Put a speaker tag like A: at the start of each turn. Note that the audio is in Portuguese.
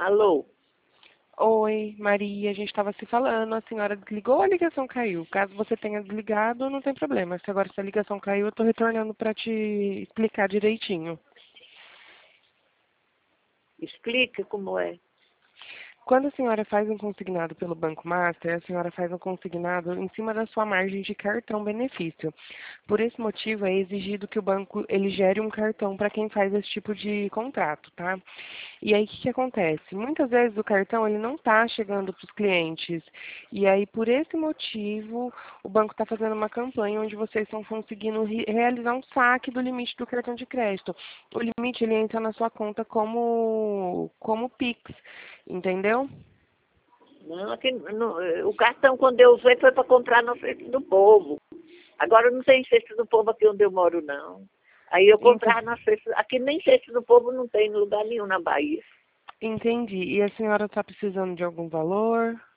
A: Alô?
B: Oi, Maria, a gente estava se falando, a senhora desligou ou a ligação caiu? Caso você tenha desligado, não tem problema. Se a ligação caiu, eu estou retornando para te explicar direitinho.
A: Explica como é.
B: Quando a senhora faz um consignado pelo Banco Master, a senhora faz um consignado em cima da sua margem de cartão benefício. Por esse motivo, é exigido que o banco ele gere um cartão para quem faz esse tipo de contrato, tá? E aí, o que acontece? Muitas vezes o cartão ele não está chegando para os clientes. E aí, por esse motivo, o banco está fazendo uma campanha onde vocês estão conseguindo realizar um saque do limite do cartão de crédito. O limite ele entra na sua conta como Pix, entendeu?
A: Não, o cartão, quando eu usei, foi para comprar no Centro do Povo. Agora não tem Centro do Povo aqui onde eu moro, não. Aí eu
B: Ente-
A: comprava na Centro... Aqui nem Centro do Povo não tem em lugar nenhum na Bahia.
B: Entendi. E a senhora está precisando de algum valor?